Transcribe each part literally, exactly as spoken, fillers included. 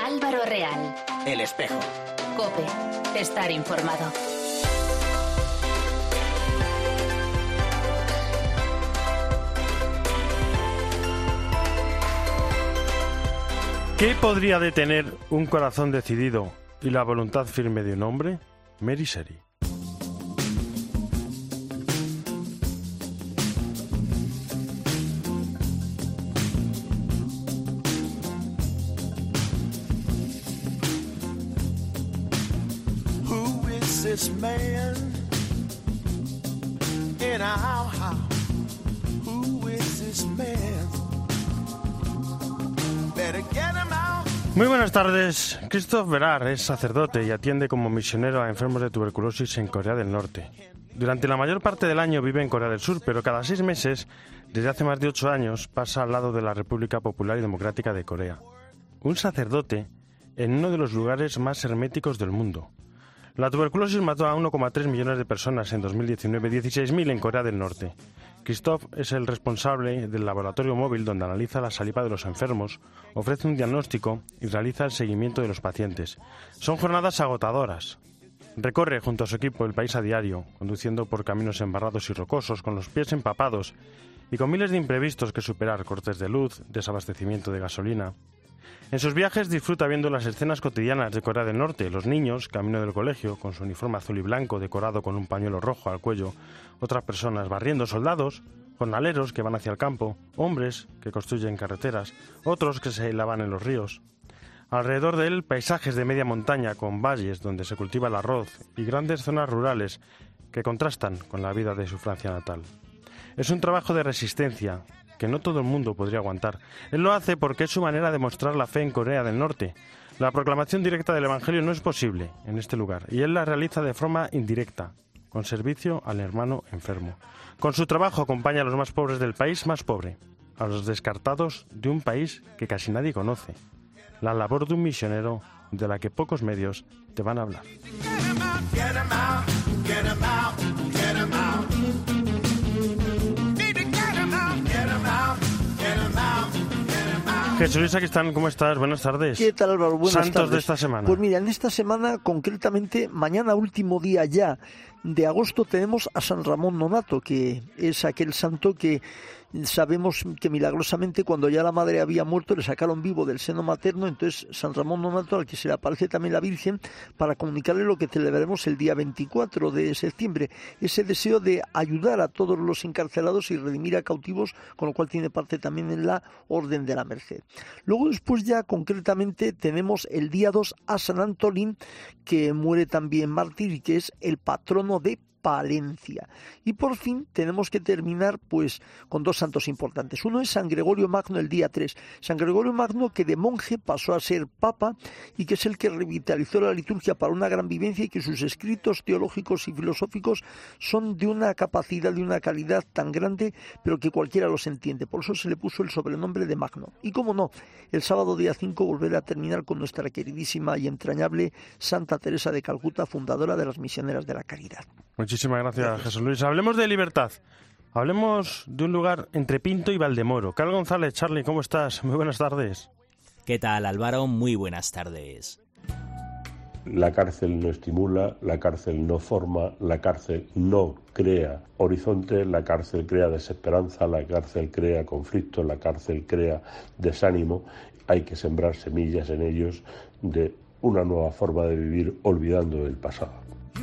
Álvaro Real. El Espejo. COPE. Estar informado. ¿Qué podría detener un corazón decidido y la voluntad firme de un hombre? Mary Shelley. Who is this man in our house? Who is this man? Better get him out. Muy buenas tardes. Christoph Berar es sacerdote y atiende como misionero a enfermos de tuberculosis en Corea del Norte. Durante la mayor parte del año vive en Corea del Sur, pero cada seis meses, desde hace más de ocho años, pasa al lado de la República Popular y Democrática de Corea. Un sacerdote en uno de los lugares más herméticos del mundo. La tuberculosis mató a uno coma tres millones de personas en dos mil diecinueve, dieciséis mil en Corea del Norte. Christoph es el responsable del laboratorio móvil donde analiza la saliva de los enfermos, ofrece un diagnóstico y realiza el seguimiento de los pacientes. Son jornadas agotadoras. Recorre junto a su equipo el país a diario, conduciendo por caminos embarrados y rocosos, con los pies empapados y con miles de imprevistos que superar: cortes de luz, desabastecimiento de gasolina. En sus viajes disfruta viendo las escenas cotidianas de Corea del Norte, los niños, camino del colegio, con su uniforme azul y blanco decorado con un pañuelo rojo al cuello, otras personas barriendo, soldados, jornaleros que van hacia el campo, hombres que construyen carreteras, otros que se lavan en los ríos. Alrededor de él, paisajes de media montaña con valles donde se cultiva el arroz y grandes zonas rurales que contrastan con la vida de su Francia natal. Es un trabajo de resistencia que no todo el mundo podría aguantar. Él lo hace porque es su manera de mostrar la fe en Corea del Norte. La proclamación directa del Evangelio no es posible en este lugar, y él la realiza de forma indirecta, con servicio al hermano enfermo. Con su trabajo acompaña a los más pobres del país más pobre, a los descartados de un país que casi nadie conoce. La labor de un misionero de la que pocos medios te van a hablar. Jesús Luis Aquistán, ¿cómo estás? Buenas tardes. ¿Qué tal, Álvaro? Buenas Santos tardes. de esta semana. Pues mira, en esta semana, concretamente, mañana último día ya de agosto, tenemos a San Ramón Nonnato, que es aquel santo que sabemos que milagrosamente cuando ya la madre había muerto le sacaron vivo del seno materno. Entonces San Ramón Nonnato, al que se le aparece también la Virgen, para comunicarle lo que celebraremos el día veinticuatro de septiembre, ese deseo de ayudar a todos los encarcelados y redimir a cautivos, con lo cual tiene parte también en la Orden de la Merced. Luego después ya concretamente tenemos el día dos a San Antolín, que muere también mártir y que es el patrono de Palencia. Y por fin tenemos que terminar pues con dos santos importantes. Uno es San Gregorio Magno, el día tres. San Gregorio Magno, que de monje pasó a ser papa y que es el que revitalizó la liturgia para una gran vivencia, y que sus escritos teológicos y filosóficos son de una capacidad, de una calidad tan grande, pero que cualquiera los entiende. Por eso se le puso el sobrenombre de Magno. Y cómo no, el sábado día cinco volveré a terminar con nuestra queridísima y entrañable Santa Teresa de Calcuta, fundadora de las Misioneras de la Caridad. Muchísimas gracias, Jesús Luis. Hablemos de libertad. Hablemos de un lugar entre Pinto y Valdemoro. Carlos González, Charlie, ¿cómo estás? Muy buenas tardes. ¿Qué tal, Álvaro? Muy buenas tardes. La cárcel no estimula, la cárcel no forma, la cárcel no crea horizonte, la cárcel crea desesperanza, la cárcel crea conflicto, la cárcel crea desánimo. Hay que sembrar semillas en ellos de una nueva forma de vivir olvidando el pasado.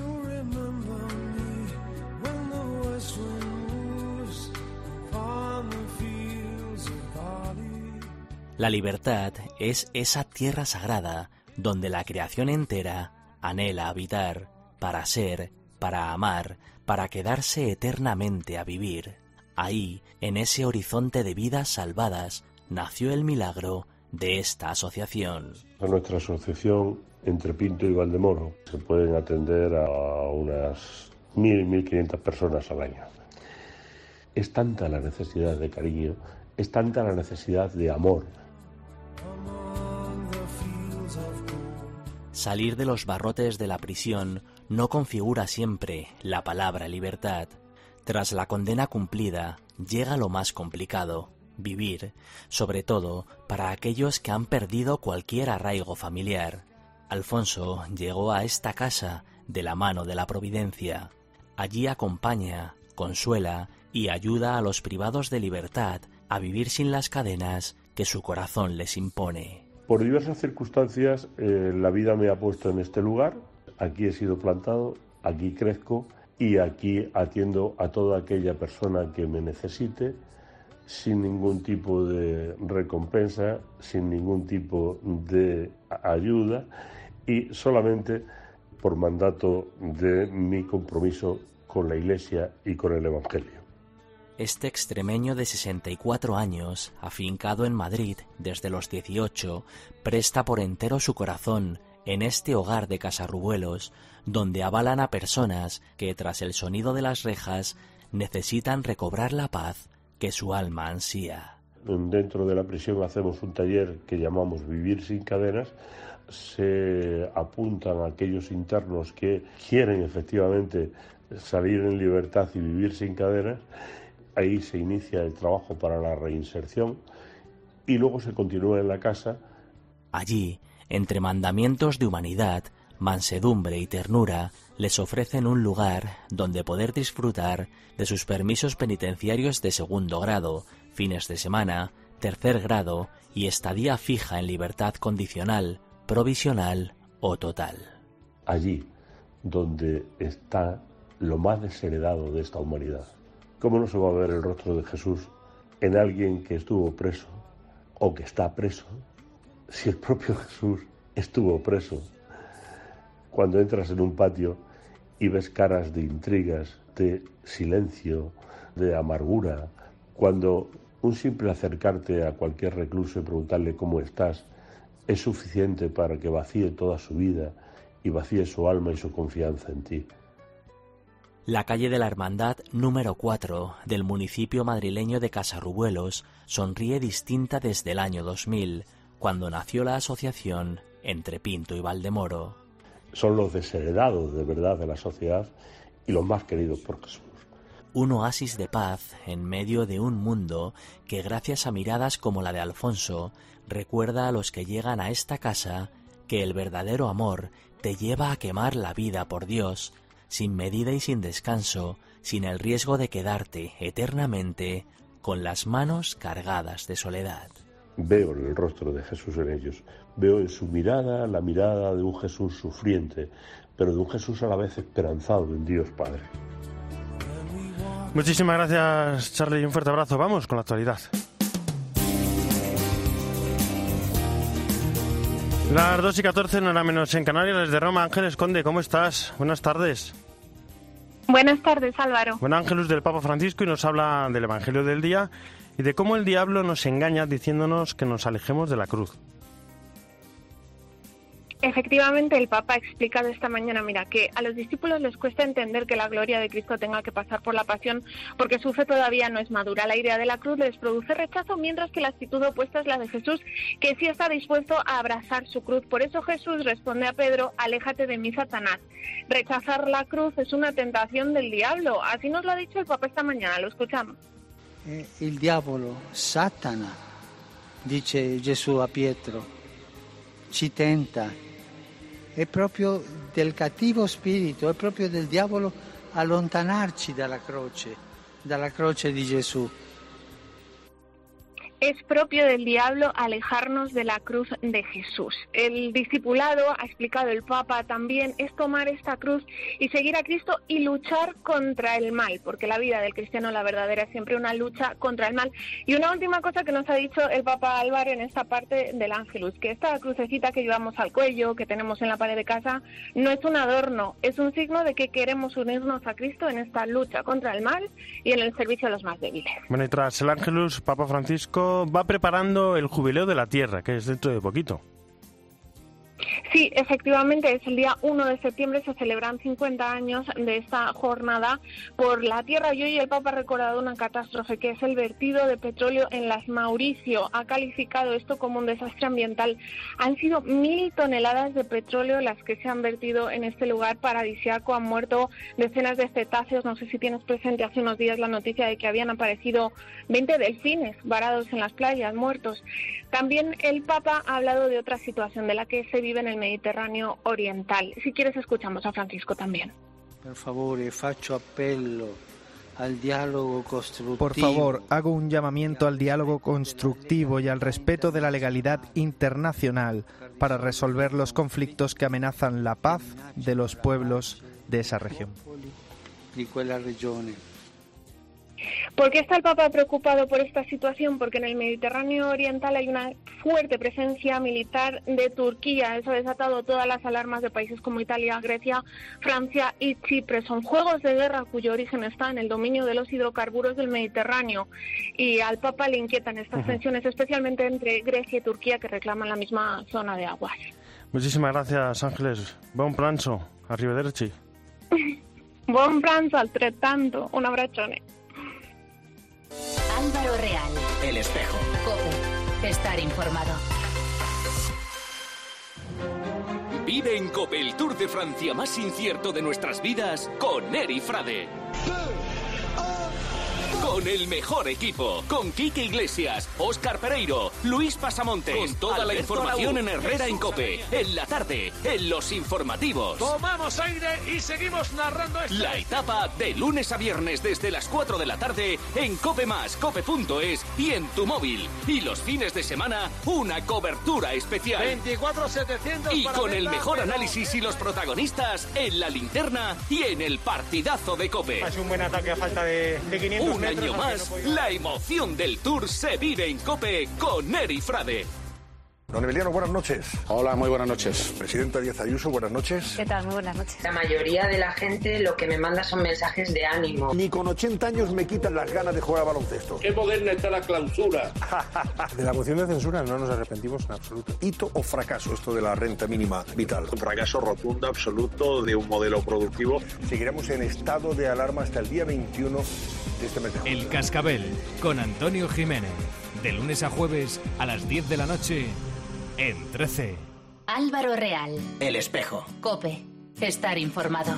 La libertad es esa tierra sagrada donde la creación entera anhela habitar, para ser, para amar, para quedarse eternamente a vivir. Ahí, en ese horizonte de vidas salvadas, nació el milagro de esta asociación. En nuestra asociación, entre Pinto y Valdemoro, se pueden atender a unas mil, mil quinientas personas al año. Es tanta la necesidad de cariño, es tanta la necesidad de amor. Salir de los barrotes de la prisión no configura siempre la palabra libertad. Tras la condena cumplida, llega lo más complicado, vivir, sobre todo para aquellos que han perdido cualquier arraigo familiar. Alfonso llegó a esta casa de la mano de la providencia. Allí acompaña, consuela y ayuda a los privados de libertad a vivir sin las cadenas que su corazón les impone. Por diversas circunstancias, eh, la vida me ha puesto en este lugar. Aquí he sido plantado, aquí crezco y aquí atiendo a toda aquella persona que me necesite, sin ningún tipo de recompensa, sin ningún tipo de ayuda y solamente por mandato de mi compromiso con la Iglesia y con el Evangelio. Este extremeño de sesenta y cuatro años, afincado en Madrid desde los dieciocho, presta por entero su corazón en este hogar de Casarrubuelos, donde avalan a personas que, tras el sonido de las rejas, necesitan recobrar la paz que su alma ansía. Dentro de la prisión hacemos un taller que llamamos Vivir sin cadenas. Se apuntan a aquellos internos que quieren efectivamente salir en libertad y vivir sin cadenas. Ahí se inicia el trabajo para la reinserción y luego se continúa en la casa. Allí, entre mandamientos de humanidad, mansedumbre y ternura, les ofrecen un lugar donde poder disfrutar de sus permisos penitenciarios de segundo grado, fines de semana, tercer grado y estadía fija en libertad condicional, provisional o total. Allí, donde está lo más desheredado de esta humanidad. ¿Cómo no se va a ver el rostro de Jesús en alguien que estuvo preso o que está preso, si el propio Jesús estuvo preso? Cuando entras en un patio y ves caras de intrigas, de silencio, de amargura, cuando un simple acercarte a cualquier recluso y preguntarle cómo estás es suficiente para que vacíe toda su vida y vacíe su alma y su confianza en ti. La calle de la Hermandad número cuatro del municipio madrileño de Casarrubuelos sonríe distinta desde el año dos mil, cuando nació la asociación entre Pinto y Valdemoro. Son los desheredados de verdad de la sociedad y los más queridos por Jesús. Un oasis de paz en medio de un mundo que, gracias a miradas como la de Alfonso, recuerda a los que llegan a esta casa que el verdadero amor te lleva a quemar la vida por Dios, sin medida y sin descanso, sin el riesgo de quedarte eternamente con las manos cargadas de soledad. Veo el rostro de Jesús en ellos, veo en su mirada la mirada de un Jesús sufriente, pero de un Jesús a la vez esperanzado en Dios Padre. Muchísimas gracias, Charlie, y un fuerte abrazo. Vamos con la actualidad. Las dos y catorce, no era menos en Canarias. Desde Roma, Ángeles Conde, ¿cómo estás? Buenas tardes. Buenas tardes, Álvaro. Buen Ángelus del Papa Francisco y nos habla del Evangelio del día y de cómo el diablo nos engaña diciéndonos que nos alejemos de la cruz. Efectivamente, el Papa ha explicado esta mañana, mira, que a los discípulos les cuesta entender que la gloria de Cristo tenga que pasar por la pasión porque su fe todavía no es madura. La idea de la cruz les produce rechazo, mientras que la actitud opuesta es la de Jesús, que sí está dispuesto a abrazar su cruz. Por eso Jesús responde a Pedro: aléjate de mí, Satanás. Rechazar la cruz es una tentación del diablo. Así nos lo ha dicho el Papa esta mañana, lo escuchamos. Eh, il diavolo, Satana, dice Gesù a Pietro, ci tenta. È proprio del cattivo spirito, è proprio del diavolo allontanarci dalla croce, dalla croce di Gesù. Es propio del diablo alejarnos de la cruz de Jesús. El discipulado, ha explicado el Papa también, es tomar esta cruz y seguir a Cristo y luchar contra el mal, porque la vida del cristiano, la verdadera, es siempre una lucha contra el mal. Y una última cosa que nos ha dicho el Papa Álvaro en esta parte del Ángelus, que esta crucecita que llevamos al cuello, que tenemos en la pared de casa, no es un adorno, es un signo de que queremos unirnos a Cristo en esta lucha contra el mal y en el servicio a los más débiles. Bueno, y tras el Ángelus, Papa Francisco va preparando el Jubileo de la Tierra, que es dentro de poquito. Sí, Sí, efectivamente, es el día uno de septiembre, se celebran cincuenta años de esta jornada por la tierra y hoy el Papa ha recordado una catástrofe que es el vertido de petróleo en las Mauricio. Ha calificado esto como un desastre ambiental. Han sido mil toneladas de petróleo las que se han vertido en este lugar paradisíaco. Han muerto decenas de cetáceos. No sé si tienes presente hace unos días la noticia de que habían aparecido veinte delfines varados en las playas, muertos. También el Papa ha hablado de otra situación de la que se vive en el Mediterráneo oriental. Si quieres, escuchamos a Francisco también. Per favore, faccio appello al diálogo constructivo. Por favor, hago un llamamiento al diálogo constructivo y al respeto de la legalidad internacional para resolver los conflictos que amenazan la paz de los pueblos de esa región. Di quella regione. ¿Por qué está el Papa preocupado por esta situación? Porque en el Mediterráneo oriental hay una fuerte presencia militar de Turquía. Eso ha desatado todas las alarmas de países como Italia, Grecia, Francia y Chipre. Son juegos de guerra cuyo origen está en el dominio de los hidrocarburos del Mediterráneo. Y al Papa le inquietan estas tensiones, especialmente entre Grecia y Turquía, que reclaman la misma zona de aguas. Muchísimas gracias, Ángeles. Buon pranzo. Arrivederci. Buon pranzo, altrettanto. Un abbraccione. Álvaro Real. El espejo. COPE. Estar informado. Vive en COPE el Tour de Francia más incierto de nuestras vidas con Eri Frade. Con el mejor equipo, con Quique Iglesias, Óscar Pereiro, Luis Pasamontes, con toda Alberto la información Araúz, en Herrera en COPE, en la tarde, en los informativos. Tomamos aire y seguimos narrando esto. La etapa de lunes a viernes desde las cuatro de la tarde en COPE más, cope punto es y en tu móvil. Y los fines de semana, una cobertura especial. veinticuatro setecientos Y para con el Brenda, mejor pero... análisis y los protagonistas en la linterna y en el partidazo de COPE. Ha sido un buen ataque a falta de, de quinientos Un metros. año más, la emoción del Tour se vive en COPE con Eri Frade. Don Emiliano, buenas noches. Hola, muy buenas noches. Presidenta Díaz Ayuso, buenas noches. ¿Qué tal? Muy buenas noches. La mayoría de la gente lo que me manda son mensajes de ánimo. Ni con ochenta años me quitan las ganas de jugar a baloncesto. Qué moderna está la clausura. De la moción de censura no nos arrepentimos en absoluto. ¿Hito o fracaso esto de la renta mínima vital? Un fracaso rotundo, absoluto, de un modelo productivo. Seguiremos en estado de alarma hasta el día veintiuno de este mes de junio. El Cascabel, con Antonio Jiménez. De lunes a jueves a las diez de la noche en trece. Álvaro Real. El espejo. COPE. Estar informado.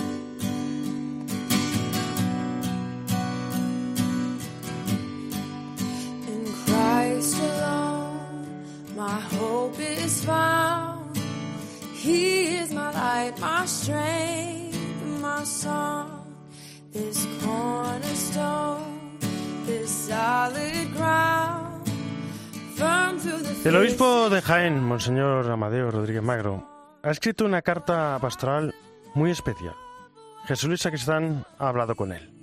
In Christ alone, my hope is found. He is my light, my strength, my song. This cornerstone, this solid ground. El obispo de Jaén, Monseñor Amadeo Rodríguez Magro, ha escrito una carta pastoral muy especial. Jesús Luis Sacristán ha hablado con él.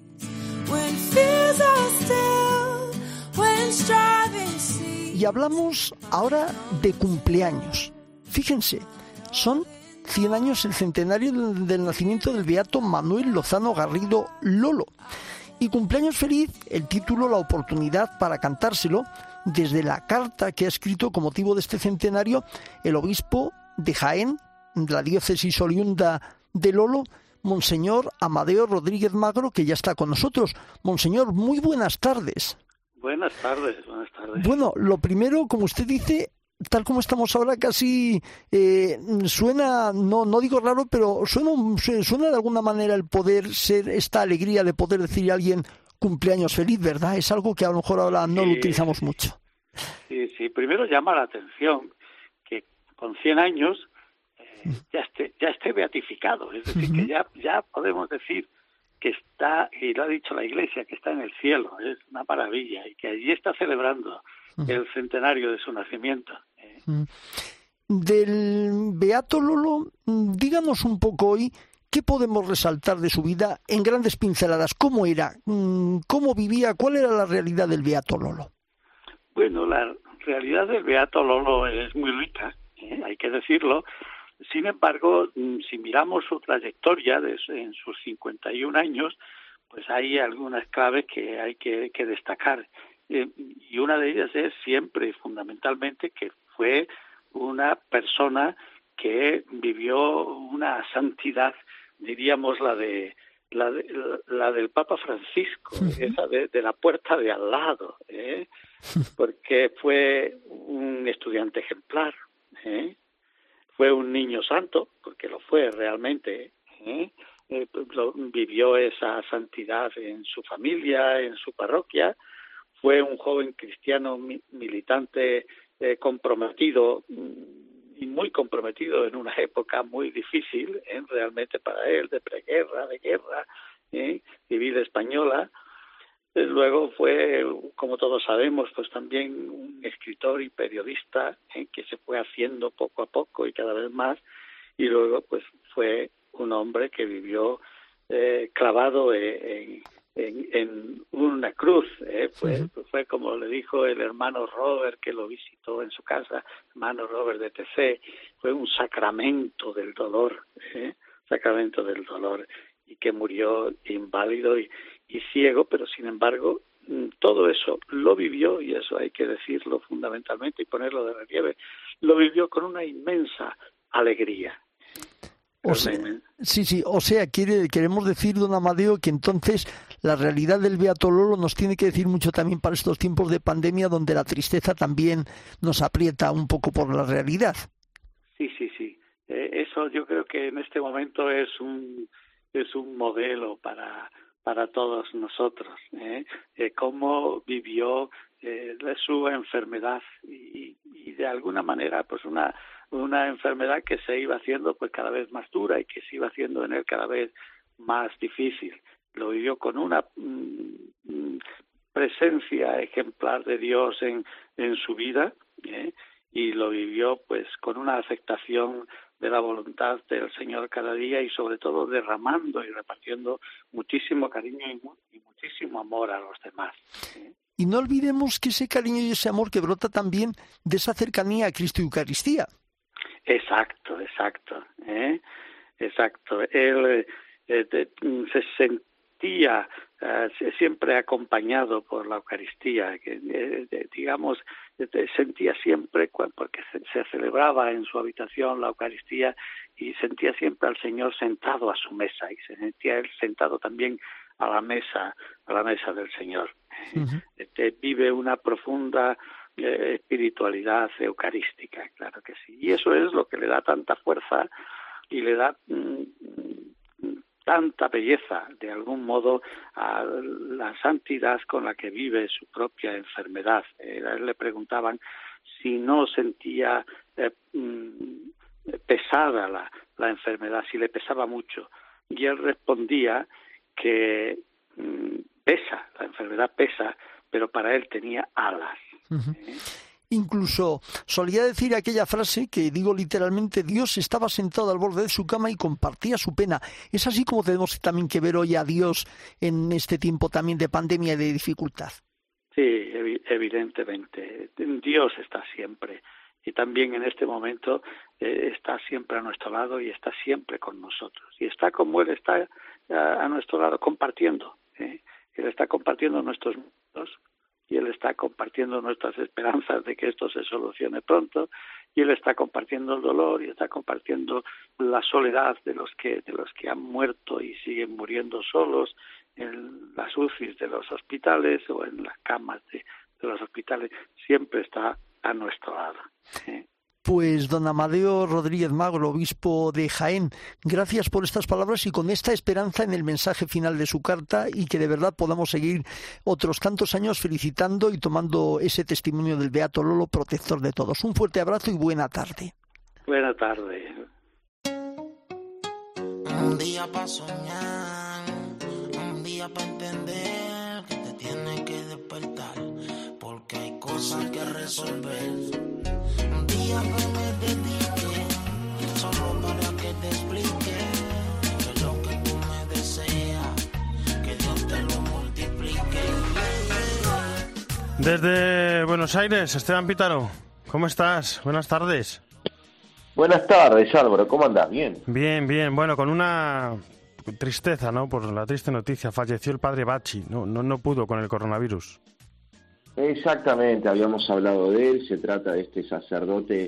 Y hablamos ahora de cumpleaños. Fíjense, son cien años el centenario del, del nacimiento del beato Manuel Lozano Garrido Lolo. Y cumpleaños feliz, el título, la oportunidad para cantárselo desde la carta que ha escrito con motivo de este centenario el obispo de Jaén, de la diócesis oriunda de Lolo, Monseñor Amadeo Rodríguez Magro, que ya está con nosotros. Monseñor, muy buenas tardes. Buenas tardes, buenas tardes. Bueno, lo primero, como usted dice, tal como estamos ahora, casi eh, suena, no no digo raro, pero suena, suena de alguna manera el poder ser esta alegría de poder decir a alguien cumpleaños feliz, ¿verdad? Es algo que a lo mejor ahora no sí, lo utilizamos mucho. Sí, sí. Primero llama la atención que con cien años eh, ya esté ya esté beatificado, es decir, uh-huh. que ya ya podemos decir que está, y lo ha dicho la Iglesia, que está en el cielo, es una maravilla, y que allí está celebrando uh-huh. el centenario de su nacimiento. ¿eh? Uh-huh. Del beato Lolo, díganos un poco hoy, ¿qué podemos resaltar de su vida en grandes pinceladas? ¿Cómo era? ¿Cómo vivía? ¿Cuál era la realidad del beato Lolo? Bueno, la realidad del beato Lolo es muy rica, ¿eh? hay que decirlo. Sin embargo, si miramos su trayectoria de, en sus cincuenta y un años, pues hay algunas claves que hay que, que destacar. Eh, y una de ellas es siempre, fundamentalmente, que fue una persona que vivió una santidad, diríamos la de la, de, la del Papa Francisco, esa de, de la puerta de al lado, ¿eh? Porque fue un estudiante ejemplar, ¿eh? Fue un niño santo, porque lo fue realmente, ¿eh? Eh, lo, vivió esa santidad en su familia, en su parroquia. Fue un joven cristiano mi, militante eh, comprometido y muy comprometido en una época muy difícil, ¿eh? Realmente para él, de preguerra, de guerra, ¿eh? Civil española. Eh, luego fue, como todos sabemos, pues también un escritor y periodista, ¿eh? Que se fue haciendo poco a poco y cada vez más, y luego pues fue un hombre que vivió eh, clavado en, en, en una cruz, ¿eh? Fue, uh-huh. fue como le dijo el hermano Robert, que lo visitó en su casa, hermano Robert de T C, fue un sacramento del dolor, ¿eh? Sacramento del dolor, y que murió inválido y, y ciego, pero sin embargo todo eso lo vivió, y eso hay que decirlo fundamentalmente y ponerlo de relieve, lo vivió con una inmensa alegría. O sea, sí, sí, o sea, quiere, queremos decir, don Amadeo, que entonces la realidad del Beato Lolo nos tiene que decir mucho también para estos tiempos de pandemia, donde la tristeza también nos aprieta un poco por la realidad. Sí, sí, sí. Eh, eso yo creo que en este momento es un es un modelo para para todos nosotros, ¿eh? Eh, cómo vivió eh, su enfermedad y, y de alguna manera pues una una enfermedad que se iba haciendo pues cada vez más dura y que se iba haciendo en él cada vez más difícil. Lo vivió con una mm, presencia ejemplar de Dios en, en su vida, ¿eh? Y lo vivió pues con una aceptación de la voluntad del Señor cada día y sobre todo derramando y repartiendo muchísimo cariño y, mu- y muchísimo amor a los demás, ¿eh? Y no olvidemos que ese cariño y ese amor que brota también de esa cercanía a Cristo y Eucaristía. Exacto, exacto, ¿eh? Exacto. Él eh, de, se sentía eh, siempre acompañado por la Eucaristía, que eh, de, digamos, de, sentía siempre, porque se, se celebraba en su habitación la Eucaristía, y sentía siempre al Señor sentado a su mesa, y se sentía él sentado también a la mesa, a la mesa del Señor. Uh-huh. Este, vive una profunda eh, espiritualidad eucarística, claro que sí, y eso es lo que le da tanta fuerza y le da mm, tanta belleza, de algún modo, a la santidad con la que vive su propia enfermedad. Eh, a él le preguntaban si no sentía eh, mm, pesada la, la enfermedad, si le pesaba mucho, y él respondía que mm, pesa, la enfermedad pesa, pero para él tenía alas. Uh-huh. ¿Eh? Incluso solía decir aquella frase que digo literalmente: Dios estaba sentado al borde de su cama y compartía su pena. Es así como tenemos también que ver hoy a Dios en este tiempo también de pandemia y de dificultad. Sí, evidentemente. Dios está siempre, y también en este momento eh, está siempre a nuestro lado y está siempre con nosotros. Y está como Él está a, a nuestro lado compartiendo. ¿eh? Él está compartiendo nuestros miedos, y Él está compartiendo nuestras esperanzas de que esto se solucione pronto, y Él está compartiendo el dolor, y está compartiendo la soledad de los que de los que han muerto y siguen muriendo solos en las U C Is de los hospitales o en las camas de, de los hospitales. Siempre está a nuestro lado. ¿eh? Pues don Amadeo Rodríguez Magro, obispo de Jaén, gracias por estas palabras y con esta esperanza en el mensaje final de su carta, y que de verdad podamos seguir otros tantos años felicitando y tomando ese testimonio del Beato Lolo, protector de todos. Un fuerte abrazo y buena tarde. Buena tarde. Un día para soñar, un día para entender que te tienes que despertar, porque hay cosas que resolver. Un día que me dedique solo para que te explique que lo que tú me deseas, que Dios te lo multiplique. Desde Buenos Aires, Esteban Pítaro, ¿cómo estás? Buenas tardes. Buenas tardes, Álvaro, ¿cómo andás? ¿Bien? Bien, bien. Bueno, con una tristeza, ¿no? Por la triste noticia, falleció el padre Bacci, no, no, no pudo con el coronavirus. Exactamente, habíamos hablado de él. Se trata de este sacerdote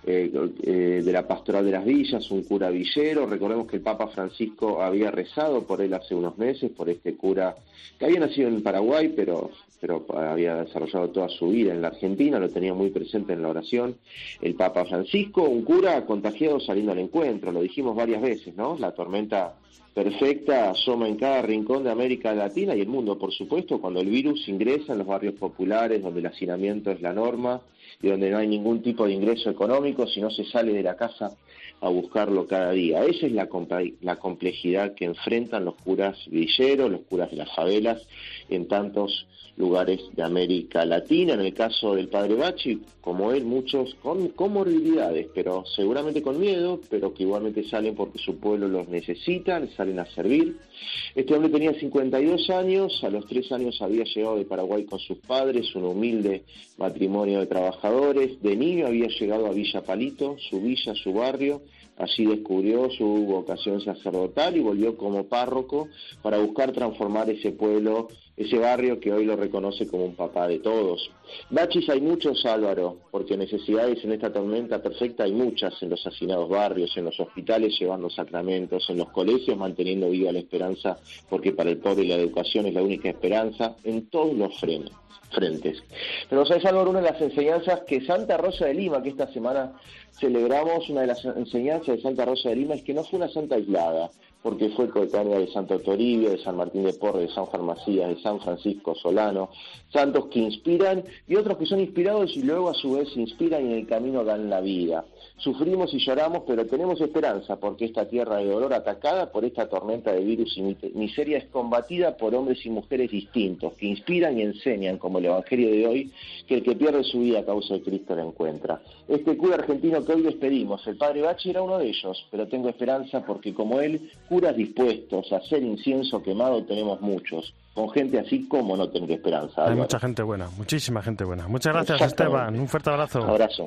eh, eh, de la Pastoral de las Villas, un cura villero. Recordemos que el Papa Francisco había rezado por él hace unos meses, por este cura que había nacido en Paraguay, pero, pero había desarrollado toda su vida en la Argentina, lo tenía muy presente en la oración. El Papa Francisco, un cura contagiado saliendo al encuentro, lo dijimos varias veces, ¿no? La tormenta perfecta asoma en cada rincón de América Latina y el mundo, por supuesto, cuando el virus ingresa en los barrios populares, donde el hacinamiento es la norma y donde no hay ningún tipo de ingreso económico, si no se sale de la casa a buscarlo cada día. Esa es la, la complejidad que enfrentan los curas villeros, los curas de las favelas, en tantos lugares de América Latina. En el caso del padre Bachi, como él, muchos con comorbilidades, pero seguramente con miedo, pero que igualmente salen porque su pueblo los necesita, les salen a servir. Este hombre tenía cincuenta y dos años, a los tres años había llegado de Paraguay con sus padres, un humilde matrimonio de trabajadores. De niño había llegado a Villa Palito, su villa, su barrio. Allí descubrió su vocación sacerdotal y volvió como párroco para buscar transformar ese pueblo, ese barrio que hoy lo reconoce como un papá de todos. Bachis hay muchos, Álvaro, porque necesidades en esta tormenta perfecta hay muchas, en los hacinados barrios, en los hospitales llevando sacramentos, en los colegios manteniendo viva la esperanza, porque para el pobre la educación es la única esperanza, en todos los frenos. frentes. Pero sabes, Álvaro, una de las enseñanzas que Santa Rosa de Lima, que esta semana celebramos, una de las enseñanzas de Santa Rosa de Lima es que no fue una santa aislada, porque fue coetánea de Santo Toribio, de San Martín de Porres, de San Juan Macías, de San Francisco Solano, santos que inspiran y otros que son inspirados y luego a su vez inspiran y en el camino dan la vida. Sufrimos y lloramos, pero tenemos esperanza porque esta tierra de dolor atacada por esta tormenta de virus y miseria es combatida por hombres y mujeres distintos, que inspiran y enseñan, como el Evangelio de hoy, que el que pierde su vida a causa de Cristo la encuentra. Este cura argentino que hoy despedimos, el padre Bachi era uno de ellos, pero tengo esperanza porque como él, curas dispuestos a hacer incienso quemado tenemos muchos. Con gente así, ¿cómo no tener esperanza? Hay Álvaro? mucha gente buena, muchísima gente buena. Muchas gracias, Esteban. Un fuerte abrazo. Un abrazo.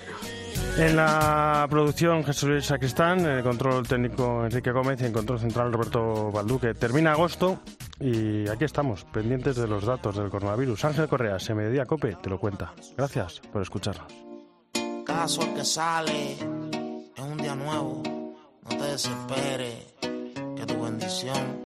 En la producción, Jesús Luis Sacristán, en el control técnico Enrique Gómez y en el control central Roberto Balduque. Termina agosto y aquí estamos, pendientes de los datos del coronavirus. Ángel Correas, en Mediodía Cope, te lo cuenta. Gracias por escucharnos. Cada sol que sale es un día nuevo, no te desesperes, que tu bendición